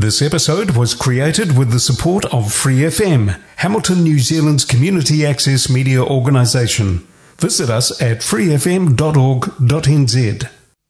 This episode was created with the support of Free FM, Hamilton, New Zealand's community access media organisation. Visit us at freefm.org.nz.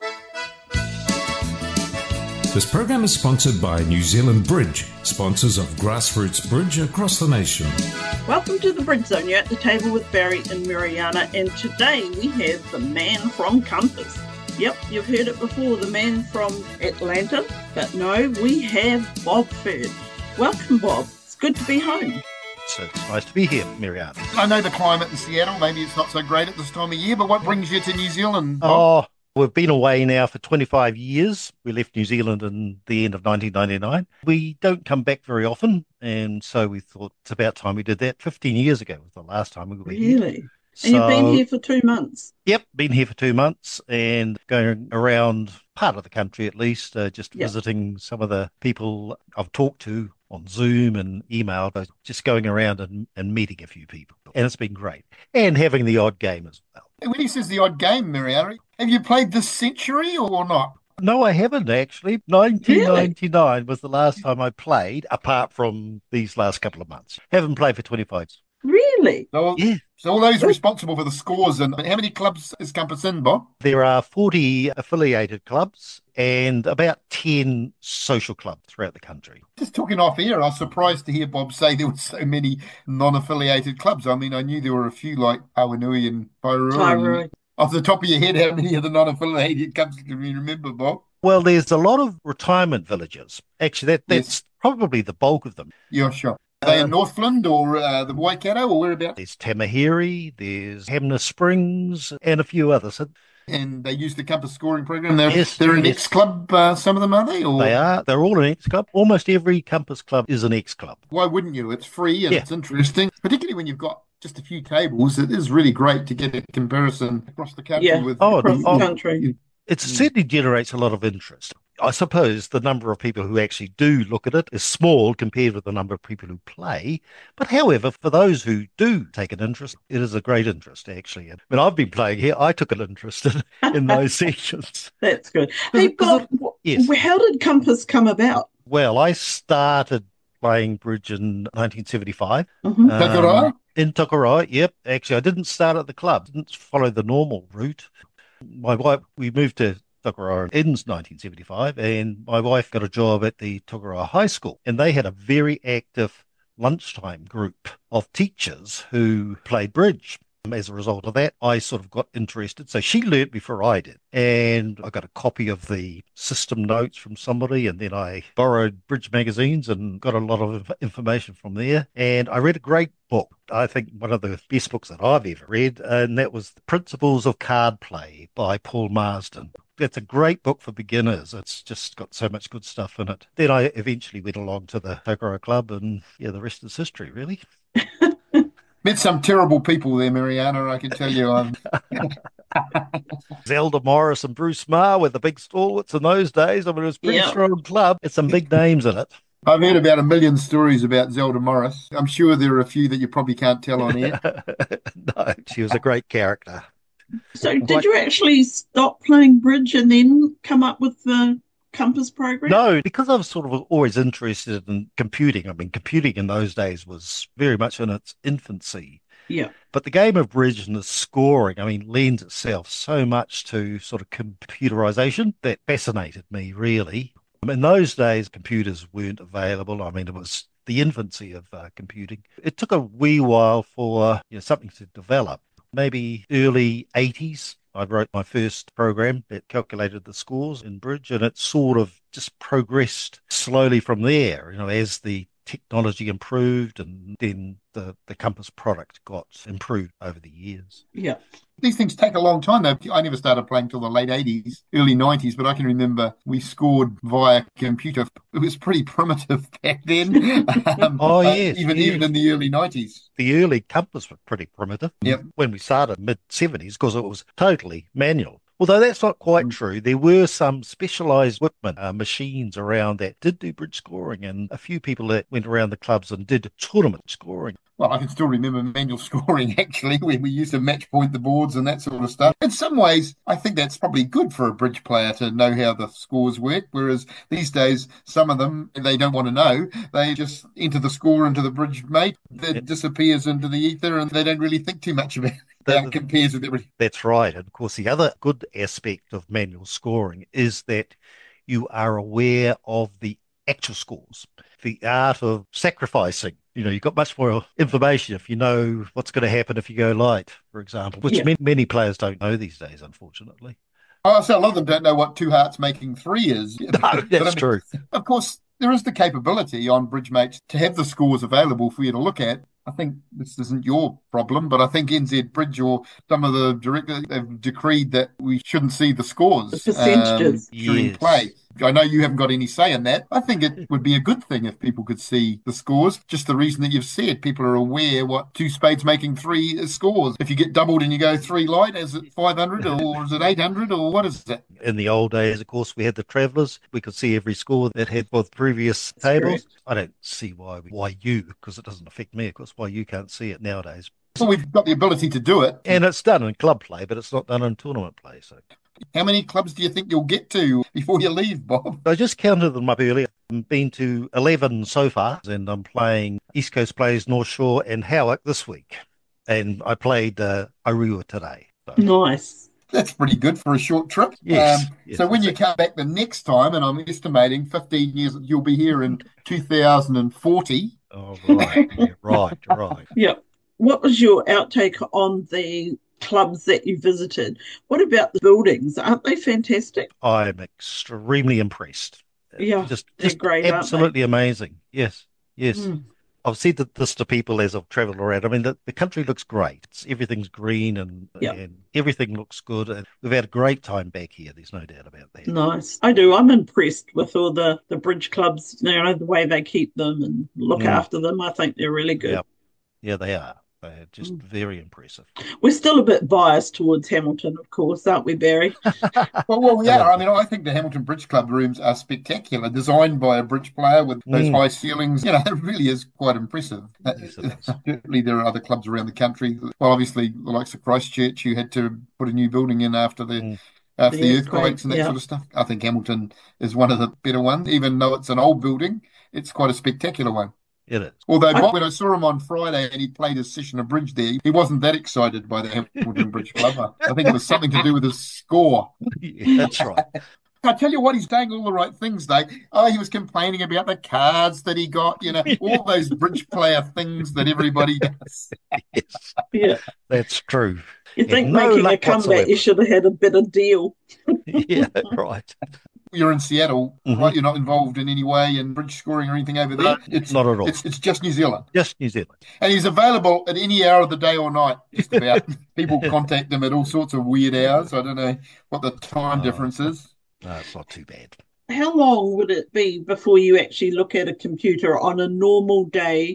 This program is sponsored by New Zealand Bridge, sponsors of grassroots bridge across the nation. Welcome to the Bridge Zone. You're at the table with Barry and Mariana, and today we have the man from Compass. Yep, you've heard it before, the man from Atlanta, but no, we have Bob Ferd. Welcome, Bob. It's good to be home. So it's nice to be here, Mariana. I know the climate in Seattle, maybe it's not so great at this time of year, but what brings you to New Zealand, Bob? We've been away now for 25 years. We left New Zealand in the end of 1999. We don't come back very often, and so we thought it's about time we did that. 15 years ago was the last time we were here. Really? And you've been here for 2 months? Yep, been here for 2 months and going around part of the country at least, visiting some of the people I've talked to on Zoom and email, just going around and meeting a few people. And it's been great. And having the odd game as well. When he says the odd game, Mariana, have you played this century or not? No, I haven't actually. 1999 was the last time I played, apart from these last couple of months. Haven't played for 25 years. Really? Yeah. So all those responsible for the scores, and how many clubs is Compass in, Bob? There are 40 affiliated clubs and about 10 social clubs throughout the country. Just talking off air, I was surprised to hear Bob say there were so many non-affiliated clubs. I mean, I knew there were a few like Awanui and Tairua. Off the top of your head, how many of the non-affiliated clubs can you remember, Bob? Well, there's a lot of retirement villages. Actually, that's probably the bulk of them. Yeah, sure. Are they in Northland or the Waikato or whereabouts? There's Tamahiri, there's Hamner Springs, and a few others. And they use the Compass scoring program. They're an ex-club, some of them, are they? Or? They are. They're all an ex-club. Almost every Compass club is an ex-club. Why wouldn't you? It's free and it's interesting. Particularly when you've got just a few tables, it is really great to get a comparison across the country. Across the country. It certainly generates a lot of interest. I suppose the number of people who actually do look at it is small compared with the number of people who play. But however, for those who do take an interest, it is a great interest, actually. When I've been playing here, I took an interest in those sessions. That's good. Hey, Bob, how did Compass come about? Well, I started playing bridge in 1975. Tokoroa? In Tokoroa, yep. Actually, I didn't start at the club, didn't follow the normal route. My wife, we moved to Tokoroa in 1975, and my wife got a job at the Tokoroa High School, and they had a very active lunchtime group of teachers who played bridge. As a result of that, I sort of got interested. So she learnt before I did, and I got a copy of the system notes from somebody, and then I borrowed bridge magazines and got a lot of information from there. And I read a great book, I think one of the best books that I've ever read, and that was The Principles of Card Play by Paul Marsden. That's a great book for beginners. It's just got so much good stuff in it. Then I eventually went along to the Tokoroa Club, and the rest is history, really. Met some terrible people there, Mariana, I can tell you. Zelda Morris and Bruce Marr were the big stalwarts in those days. I mean, it was a pretty strong club. It's some big names in it. I've heard about 1 million stories about Zelda Morris. I'm sure there are a few that you probably can't tell on air. No, she was a great character. So did you actually stop playing bridge and then come up with the Compass program? No, because I was sort of always interested in computing. I mean, computing in those days was very much in its infancy. Yeah. But the game of bridge and the scoring, I mean, lends itself so much to sort of computerization that fascinated me, really. In those days, computers weren't available. I mean, it was the infancy of computing. It took a wee while for something to develop. Maybe early 80s. I wrote my first program that calculated the scores in bridge, and it sort of just progressed slowly from there, as the technology improved, and then the Compass product got improved over the years. Yeah. These things take a long time, though. I never started playing till the late 80s, early 90s, but I can remember we scored via computer. It was pretty primitive back then. Yes. Even in the early 90s. The early Compass were pretty primitive. Yep. When we started mid-70s, because it was totally manual. Although that's not quite true. There were some specialised Whitman machines around that did do bridge scoring, and a few people that went around the clubs and did tournament scoring. Well, I can still remember manual scoring, actually, when we used to match point the boards and that sort of stuff. In some ways, I think that's probably good for a bridge player to know how the scores work, whereas these days, some of them, they don't want to know. They just enter the score into the bridge mate that disappears into the ether, and they don't really think too much about how it compares with everything. That's right. And of course, the other good aspect of manual scoring is that you are aware of the actual scores, the art of sacrificing. You've got much more information if you know what's going to happen if you go light, for example, which many players don't know these days, unfortunately. Oh, so a lot of them don't know what 2 hearts making 3 is. No, that's true. Of course, there is the capability on BridgeMate to have the scores available for you to look at. I think this isn't your problem, but I think NZ Bridge or some of the directors have decreed that we shouldn't see the scores the percentages during play. I know you haven't got any say in that. I think it would be a good thing if people could see the scores. Just the reason that you've said, people are aware what 2 spades making 3 scores. If you get doubled and you go 3 light, is it 500 or is it 800 or what is it? In the old days, of course, we had the Travellers. We could see every score that had both previous tables. Correct. I don't see why you, because it doesn't affect me, of course, why you can't see it nowadays. So we've got the ability to do it. And it's done in club play, but it's not done in tournament play. So, how many clubs do you think you'll get to before you leave, Bob? I just counted them up earlier. I've been to 11 so far, and I'm playing East Coast Plays, North Shore, and Howick this week. And I played Arua today. So. Nice. That's pretty good for a short trip. Yes. So when you come back the next time, and I'm estimating 15 years, you'll be here in 2040. Oh, right. right. Yeah. What was your outtake on the clubs that you visited? What about the buildings? Aren't they fantastic? I'm extremely impressed. Yeah, just great, absolutely amazing. Yes. I've said this to people as I've travelled around. I mean, the country looks great. Everything's green and everything looks good. And we've had a great time back here. There's no doubt about that. Nice. I do. I'm impressed with all the bridge clubs, the way they keep them and look after them. I think they're really good. Yeah, they are. They're just very impressive. We're still a bit biased towards Hamilton, of course, aren't we, Barry? well, we are. I mean, I think the Hamilton Bridge Club rooms are spectacular, designed by a bridge player with those high ceilings. It really is quite impressive. Yes, certainly, there are other clubs around the country. Well, obviously, the likes of Christchurch, you had to put a new building in after the earthquakes and that sort of stuff. I think Hamilton is one of the better ones, even though it's an old building. It's quite a spectacular one. It is. Although Bob, when I saw him on Friday and he played his session of bridge there, he wasn't that excited by the Hamilton Bridge Club. I think it was something to do with his score. Yeah, that's right. I tell you what, he's saying all the right things, though. Oh, he was complaining about the cards that he got, all those bridge player things that everybody does. Yes. Yeah. That's true. You think making a comeback, whatsoever. You should have had a better deal. Yeah, right. You're in Seattle, right? You're not involved in any way in bridge scoring or anything over there? No, not at all. It's just New Zealand. Just New Zealand. And he's available at any hour of the day or night, just about. People contact him at all sorts of weird hours. I don't know what the time difference is. No, it's not too bad. How long would it be before you actually look at a computer on a normal day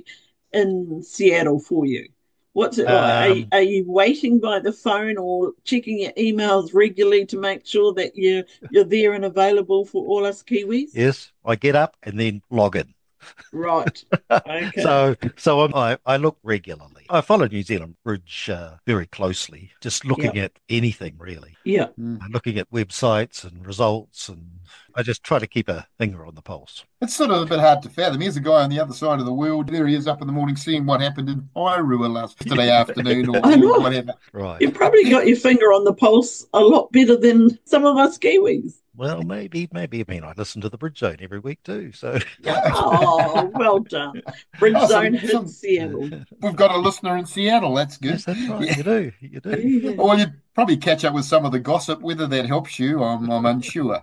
in Seattle for you? What's it like? Are you waiting by the phone or checking your emails regularly to make sure that you're there and available for all us Kiwis? Yes, I get up and then log in. Right. Okay. So I look regularly. I follow New Zealand Bridge very closely, just looking at anything really. Yeah. Looking at websites and results, and I just try to keep a finger on the pulse. It's sort of a bit hard to fathom. Here's a guy on the other side of the world. There he is up in the morning seeing what happened in Wairua yesterday afternoon or whatever. Right. You've probably got your finger on the pulse a lot better than some of us Kiwis. Well, maybe. I mean, I listen to the Bridge Zone every week too. So. Oh, well done. Bridge Zone hits Seattle. We've got a listener in Seattle. That's good. Yes, that's right. Yeah. You do. Yeah. Well, you'd probably catch up with some of the gossip. Whether that helps you, I'm unsure.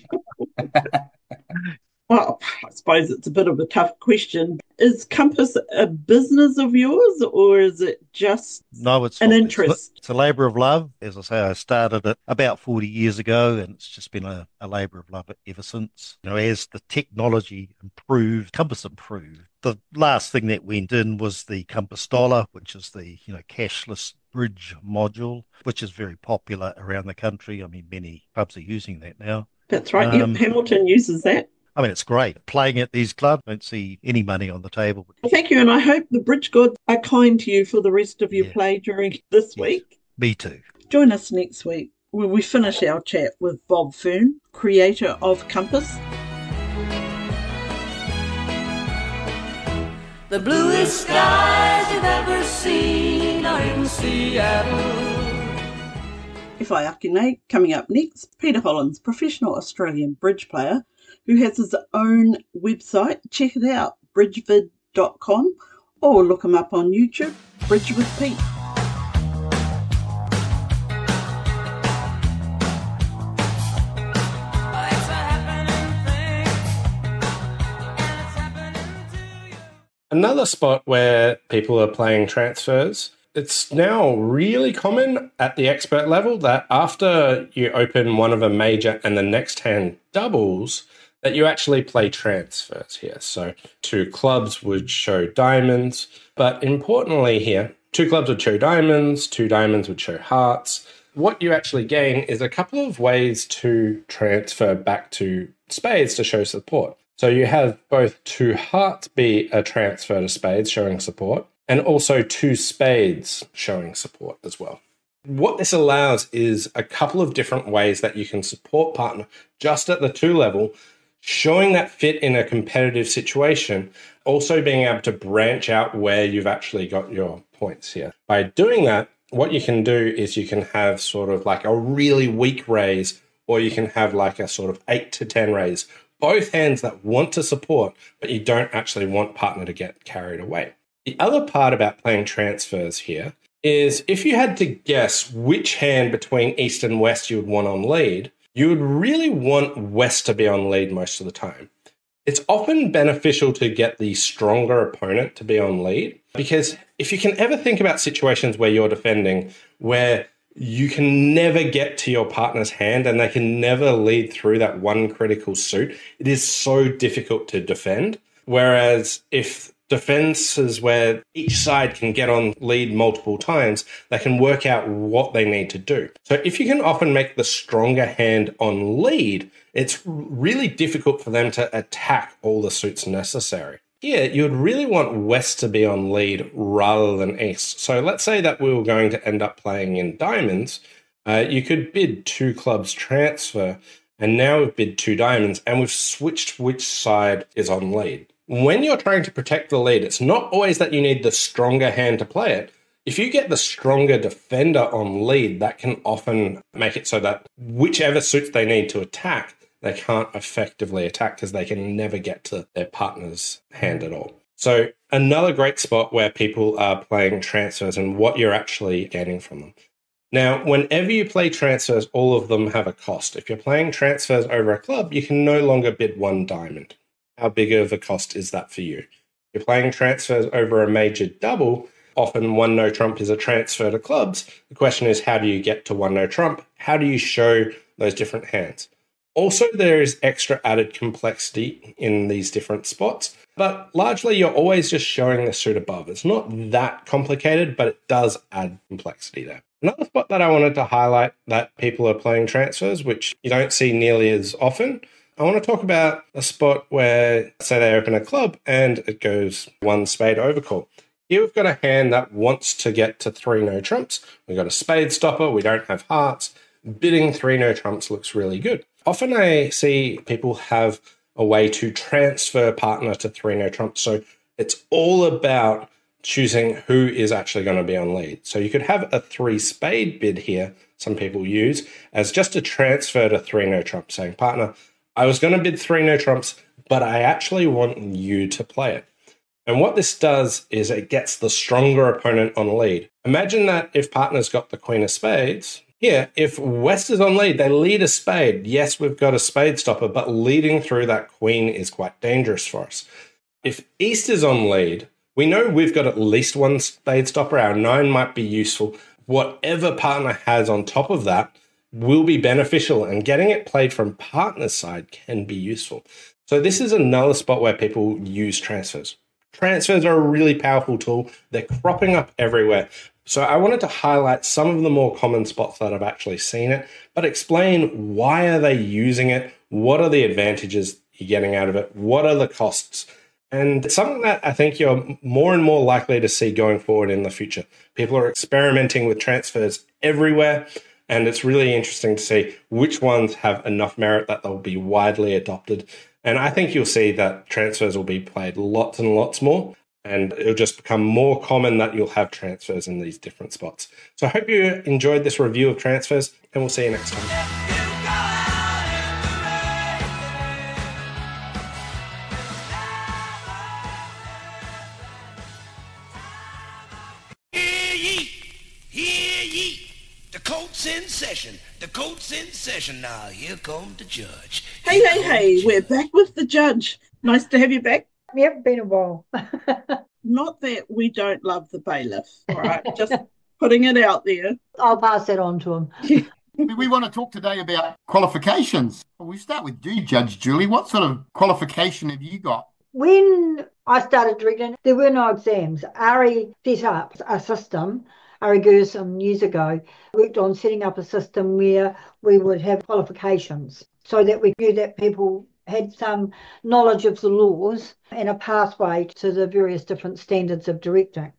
Well, I suppose it's a bit of a tough question. Is Compass a business of yours, or is it just an interest? It's a labour of love. As I say, I started it about 40 years ago, and it's just been a labour of love ever since. As the technology improved, Compass improved. The last thing that went in was the Compass Dollar, which is the cashless bridge module, which is very popular around the country. I mean, many pubs are using that now. That's right. Hamilton uses that. I mean, it's great. Playing at these clubs, I don't see any money on the table. Well, thank you, and I hope the bridge gods are kind to you for the rest of your play during this week. Me too. Join us next week when we finish our chat with Bob Fern, creator of Compass. The bluest skies you've ever seen are in Seattle. If I Akine, coming up next, Peter Hollins, professional Australian bridge player who has his own website. Check it out, bridgevid.com, or look him up on YouTube, Bridge with Pete. Another spot where people are playing transfers, it's now really common at the expert level that after you open one of a major and the next hand doubles, that you actually play transfers here. So 2 clubs would show diamonds, but importantly here, 2 clubs would show diamonds, 2 diamonds would show hearts. What you actually gain is a couple of ways to transfer back to spades to show support. So you have both 2 hearts be a transfer to spades showing support, and also 2 spades showing support as well. What this allows is a couple of different ways that you can support partner just at the 2 level, showing that fit in a competitive situation, also being able to branch out where you've actually got your points here. By doing that, what you can do is you can have sort of like a really weak raise, or you can have like a sort of 8 to 10 raise. Both hands that want to support, but you don't actually want partner to get carried away. The other part about playing transfers here is if you had to guess which hand between East and West you would want on lead, you would really want West to be on lead most of the time. It's often beneficial to get the stronger opponent to be on lead, because if you can ever think about situations where you're defending, where you can never get to your partner's hand and they can never lead through that one critical suit, it is so difficult to defend. Whereas if defenses where each side can get on lead multiple times, they can work out what they need to do. So if you can often make the stronger hand on lead, it's really difficult for them to attack all the suits necessary. Here, you would really want West to be on lead rather than East. So let's say that we were going to end up playing in diamonds. You could bid 2 clubs transfer, and now we've bid 2 diamonds, and we've switched which side is on lead. When you're trying to protect the lead, it's not always that you need the stronger hand to play it. If you get the stronger defender on lead, that can often make it so that whichever suits they need to attack, they can't effectively attack because they can never get to their partner's hand at all. So another great spot where people are playing transfers and what you're actually gaining from them. Now, whenever you play transfers, all of them have a cost. If you're playing transfers over a club, you can no longer bid 1 diamond. How big of a cost is that for you? If you're playing transfers over a major double, often 1 no trump is a transfer to clubs. The question is, how do you get to 1 no trump? How do you show those different hands? Also, there is extra added complexity in these different spots, but largely you're always just showing the suit above. It's not that complicated, but it does add complexity there. Another spot that I wanted to highlight that people are playing transfers, which you don't see nearly as often, I want to talk about a spot where, say they open a club and it goes 1 spade overcall. Here we've got a hand that wants to get to 3 no trumps. We've got a spade stopper. We don't have hearts. Bidding 3 no trumps looks really good. Often I see people have a way to transfer partner to 3 no trumps. So it's all about choosing who is actually going to be on lead. So you could have a 3 spade bid here, some people use, as just a transfer to 3 no trumps, saying, partner, I was going to bid 3 no trumps, but I actually want you to play it. And what this does is it gets the stronger opponent on lead. Imagine that if partner's got the queen of spades. Here, if West is on lead, they lead a spade. Yes, we've got a spade stopper, but leading through that queen is quite dangerous for us. If East is on lead, we know we've got at least 1 spade stopper. Our 9 might be useful. Whatever partner has on top of that will be beneficial, and getting it played from partner's side can be useful. So this is another spot where people use transfers. Transfers are a really powerful tool. They're cropping up everywhere. So I wanted to highlight some of the more common spots that I've actually seen it, but explain why are they using it, what are the advantages you're getting out of it? What are the costs? And it's something that I think you're more and more likely to see going forward in the future. People are experimenting with transfers everywhere, and it's really interesting to see which ones have enough merit that they'll be widely adopted. And I think you'll see that transfers will be played lots and lots more, and it'll just become more common that you'll have transfers in these different spots. So I hope you enjoyed this review of transfers, and we'll see you next time. The court's in session now. Here comes the judge. Hey, we're back with the judge. Nice to have you back. Yep, been a while. Not that we don't love the bailiff, all right? Just putting it out there. I'll pass that on to him. We want to talk today about qualifications. We start with you, Judge Julie. What sort of qualification have you got? When I started directing, there were no exams. Ari set up a system. Ari Gerson years ago worked on setting up a system where we would have qualifications so that we knew that people had some knowledge of the laws and a pathway to the various different standards of directing.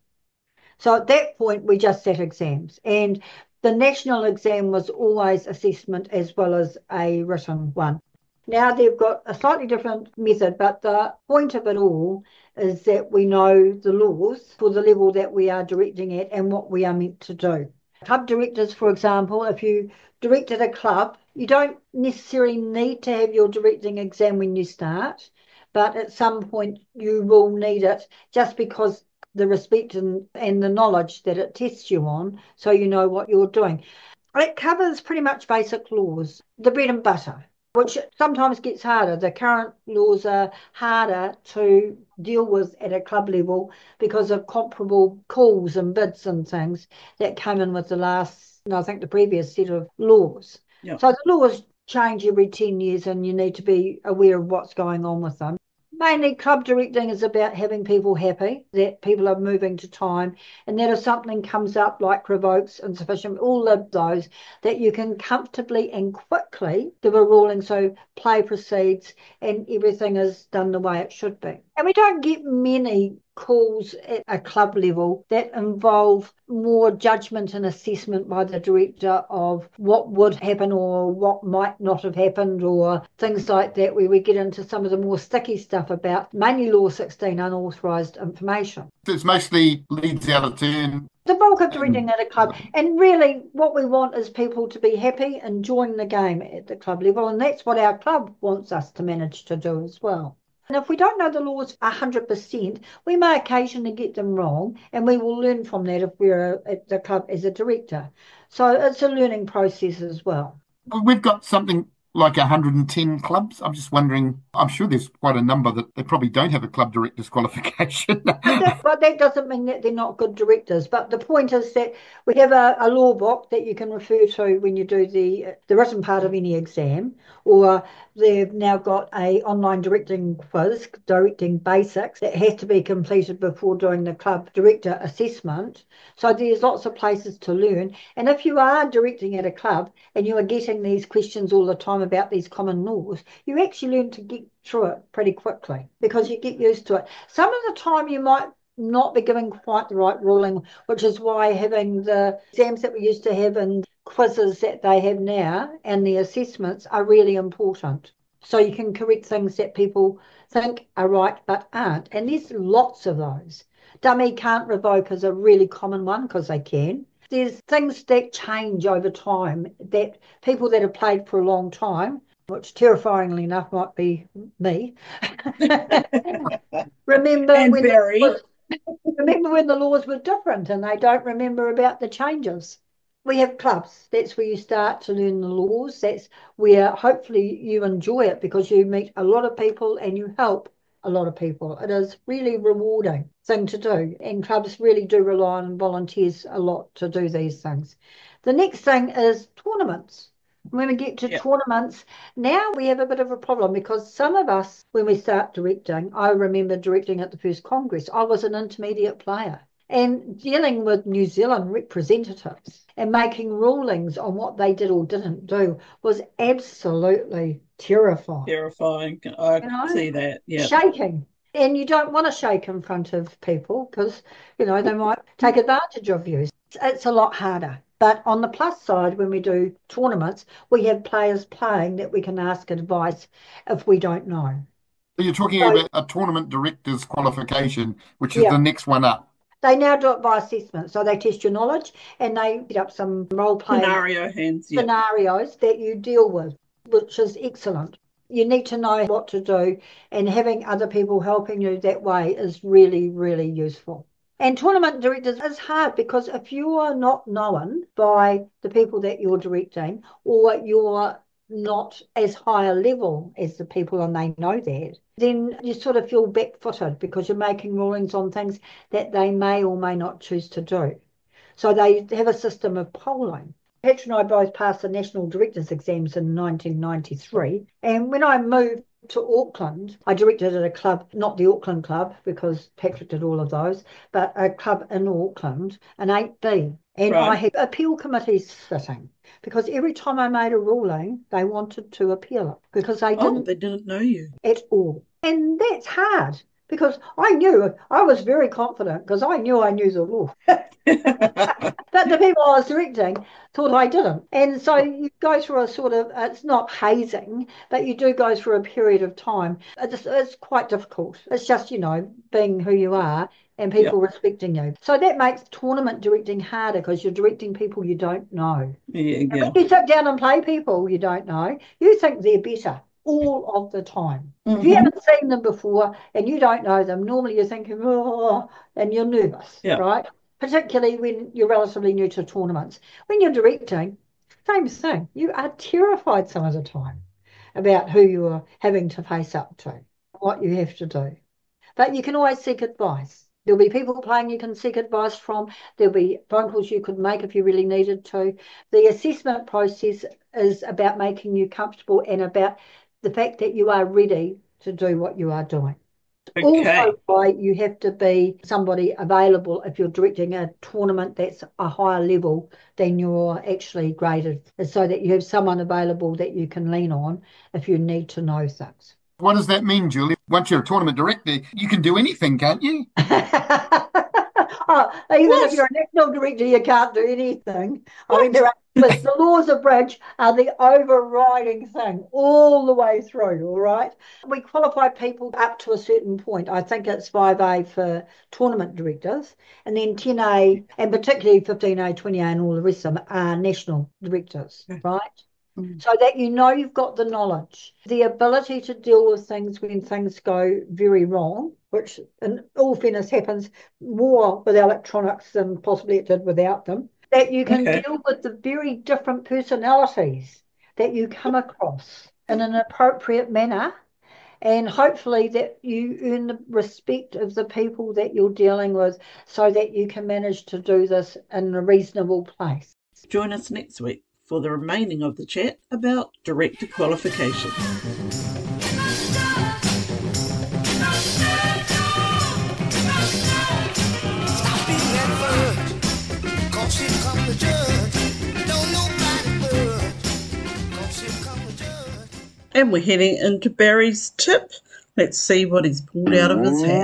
So at that point, we just set exams. And the national exam was always assessment as well as a written one. Now they've got a slightly different method, but the point of it all is that we know the laws for the level that we are directing at and what we are meant to do. Club directors, for example, if you direct at a club, you don't necessarily need to have your directing exam when you start, but at some point you will need it just because the respect and the knowledge that it tests you on, so you know what you're doing. It covers pretty much basic laws, the bread and butter, which sometimes gets harder. The current laws are harder to deal with at a club level because of comparable calls and bids and things that came in with the previous set of laws. Yep. So the laws change every 10 years and you need to be aware of what's going on with them. Mainly club directing is about having people happy, that people are moving to time, and that if something comes up like revokes, insufficient, all of those, that you can comfortably and quickly give a ruling so play proceeds and everything is done the way it should be. And we don't get many calls at a club level that involve more judgment and assessment by the director of what would happen or what might not have happened or things like that, where we get into some of the more sticky stuff about mainly Law 16, unauthorised information. It's mostly leads out of turn. The bulk of directing at a club. And really what we want is people to be happy, enjoying the game at the club level, and that's what our club wants us to manage to do as well. And if we don't know the laws 100%, we may occasionally get them wrong, and we will learn from that if we're at the club as a director. So it's a learning process as well. We've got something like 110 clubs. I'm just wondering, I'm sure there's quite a number that they probably don't have a club director's qualification. But that doesn't mean that they're not good directors. But the point is that we have a law book that you can refer to when you do the written part of any exam, or they've now got a online directing quiz, Directing Basics, that has to be completed before doing the club director assessment. So there's lots of places to learn. And if you are directing at a club and you are getting these questions all the time about these common laws, you actually learn to get through it pretty quickly because you get used to it. Some of the time you might not be giving quite the right ruling, which is why having the exams that we used to have and quizzes that they have now and the assessments are really important. So you can correct things that people think are right but aren't. And there's lots of those. Dummy can't revoke is a really common one because they can. There's things that change over time that people that have played for a long time, which terrifyingly enough might be me, remember when the laws were different and they don't remember about the changes. We have clubs. That's where you start to learn the laws. That's where hopefully you enjoy it because you meet a lot of people and you help a lot of people. It is really rewarding thing to do, and clubs really do rely on volunteers a lot to do these things. The next thing is tournaments. When we get to tournaments, now we have a bit of a problem because some of us, when we start directing, I remember directing at the first Congress, I was an intermediate player. And dealing with New Zealand representatives and making rulings on what they did or didn't do was absolutely terrifying. Terrifying. I see that. Yeah. Shaking. And you don't want to shake in front of people because, they might take advantage of you. It's a lot harder. But on the plus side, when we do tournaments, we have players playing that we can ask advice if we don't know. So you're talking about a tournament director's qualification, which is the next one up. They now do it by assessment. So they test your knowledge and they set up some role-playing scenarios that you deal with, which is excellent. You need to know what to do, and having other people helping you that way is really, really useful. And tournament directors is hard because if you are not known by the people that you're directing, or you're not as high a level as the people and they know that, then you sort of feel back-footed because you're making rulings on things that they may or may not choose to do. So they have a system of polling. Patrick and I both passed the National Directors Exams in 1993. And when I moved to Auckland, I directed at a club, not the Auckland Club, because Patrick did all of those, but a club in Auckland, an 8B. And I had appeal committees sitting because every time I made a ruling, they wanted to appeal it because they didn't know you at all. And that's hard because I was very confident because I knew the law. But the people I was directing thought I didn't. And so you go through a sort of, it's not hazing, but you do go through a period of time. It's quite difficult. It's just, being who you are and people respecting you. So that makes tournament directing harder because you're directing people you don't know. And when you sit down and play people you don't know, you think they're better all of the time. If you haven't seen them before and you don't know them, normally you're thinking, and you're nervous, right? Particularly when you're relatively new to tournaments. When you're directing, same thing. You are terrified some of the time about who you are having to face up to, what you have to do. But you can always seek advice. There'll be people playing you can seek advice from. There'll be phone calls you could make if you really needed to. The assessment process is about making you comfortable and about the fact that you are ready to do what you are doing. Also, you have to be somebody available if you're directing a tournament that's a higher level than you're actually graded, so that you have someone available that you can lean on if you need to know things. What does that mean, Julie? Once you're a tournament director, you can do anything, can't you? Even if you're a national director, you can't do anything. I mean, the laws of bridge are the overriding thing all the way through, all right? We qualify people up to a certain point. I think it's 5A for tournament directors, and then 10A, and particularly 15A, 20A, and all the rest of them are national directors, right? So that you've got the knowledge, the ability to deal with things when things go very wrong, which in all fairness happens more with electronics than possibly it did without them, that you can deal with the very different personalities that you come across in an appropriate manner, and hopefully that you earn the respect of the people that you're dealing with so that you can manage to do this in a reasonable place. Join us next week for the remaining of the chat about director qualification. And we're heading into Barry's tip. Let's see what he's pulled out of his hat.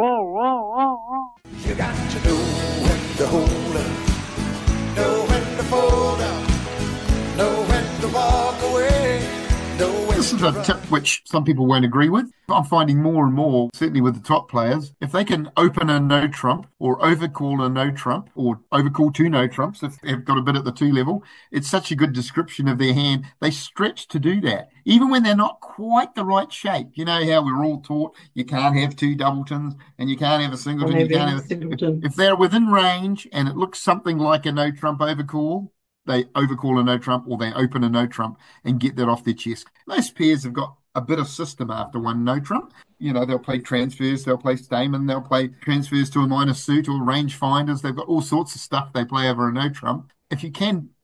You got to know when to hold up, know when to fold up, know when to walk away, know when This is a tip which some people won't agree with. I'm finding more and more, certainly with the top players, if they can open a no trump or overcall a no trump or overcall two no trumps, if they've got a bit at the 2 level, it's such a good description of their hand. They stretch to do that, even when they're not quite the right shape. You know how we're all taught you can't have 2 doubletons and you can't have a singleton. You can't have singleton. If they're within range and it looks something like a no trump overcall, they overcall a no trump or they open a no trump and get that off their chest. Most pairs have got a bit of system after one no trump. They'll play transfers, they'll play Stamen, they'll play transfers to a minor suit or range finders. They've got all sorts of stuff they play over a no trump. If you can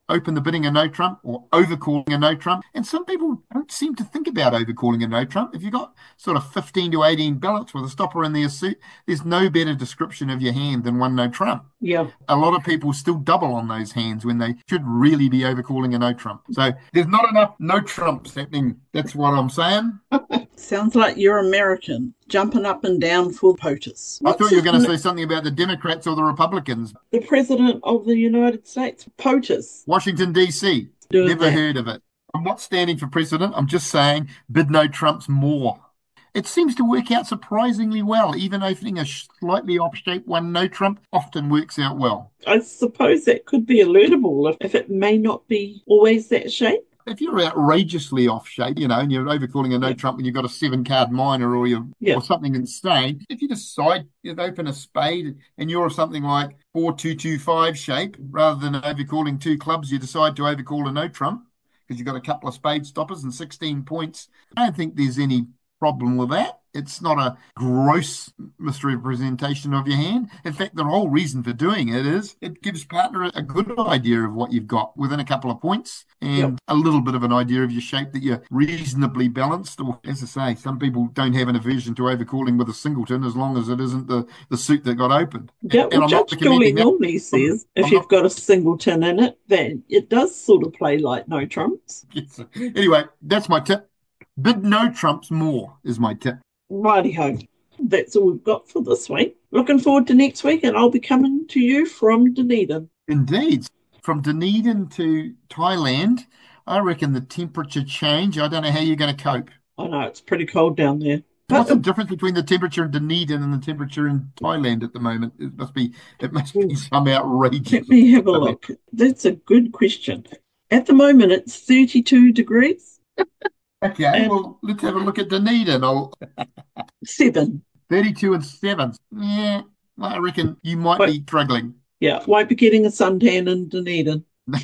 open the bidding a no trump or overcalling a no trump. And some people don't seem to think about overcalling a no trump. If you've got sort of 15 to 18 ballots with a stopper in their suit, there's no better description of your hand than one no trump. Yeah. A lot of people still double on those hands when they should really be overcalling a no trump. So there's not enough no trumps happening. That's what I'm saying. Sounds like you're American, jumping up and down for POTUS. I thought you were going to say something about the Democrats or the Republicans. The President of the United States, POTUS. Washington, D.C. Never heard of it. I'm not standing for president. I'm just saying bid no trumps more. It seems to work out surprisingly well. Even opening a slightly off-shaped one no trump often works out well. I suppose that could be alertable if it may not be always that shape. If you're outrageously off shape, and you're overcalling a no trump and you've got a 7-card minor or something insane, if you decide you'd open a spade and you're something like 4-2-2-5 shape, rather than overcalling 2 clubs, you decide to overcall a no trump because you've got a couple of spade stoppers and 16 points. I don't think there's any problem with that. It's not a gross misrepresentation of your hand. In fact, the whole reason for doing it is it gives partner a good idea of what you've got within a couple of points and a little bit of an idea of your shape that you're reasonably balanced. Or, as I say, some people don't have an aversion to overcalling with a singleton as long as it isn't the suit that got opened. Yeah, well, Judge Gully normally says if you've got a singleton in it, then it does sort of play like no trumps. Yes. Anyway, that's my tip. Bid no trumps more is my tip. Righty-ho. That's all we've got for this week. Looking forward to next week, and I'll be coming to you from Dunedin. Indeed. From Dunedin to Thailand, I reckon the temperature change, I don't know how you're going to cope. I know, it's pretty cold down there. What's the difference between the temperature in Dunedin and the temperature in Thailand at the moment? It must be some outrageous. Let me have a look. That's a good question. At the moment, it's 32 degrees. Okay, well, let's have a look at Dunedin. 7. 32 and 7. Yeah, I reckon you might be struggling. Yeah, won't be getting a suntan in Dunedin.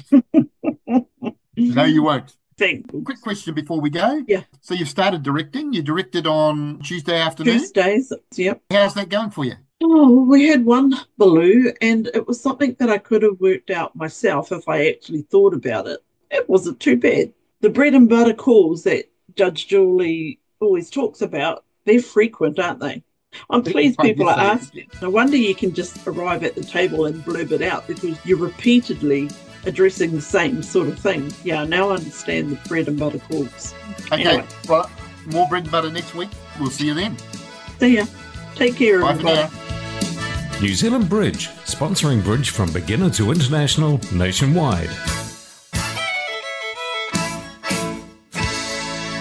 No, you won't. Thank you. Quick question before we go. Yeah. So you've started directing. You directed on Tuesday afternoon? Tuesdays, yep. How's that going for you? Oh, we had one Baloo, and it was something that I could have worked out myself if I actually thought about it. It wasn't too bad. The bread and butter calls that Judge Julie always talks about, they're frequent, aren't they? I'm pleased people are asking. No wonder you can just arrive at the table and blurb it out because you're repeatedly addressing the same sort of thing. Yeah, now I understand the bread and butter calls. Okay, anyway. Well, more bread and butter next week. We'll see you then. See ya. Take care, Bye everybody. for now. New Zealand Bridge, sponsoring bridge from beginner to international nationwide.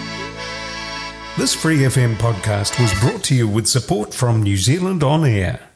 This Free FM podcast was brought to you with support from New Zealand On Air.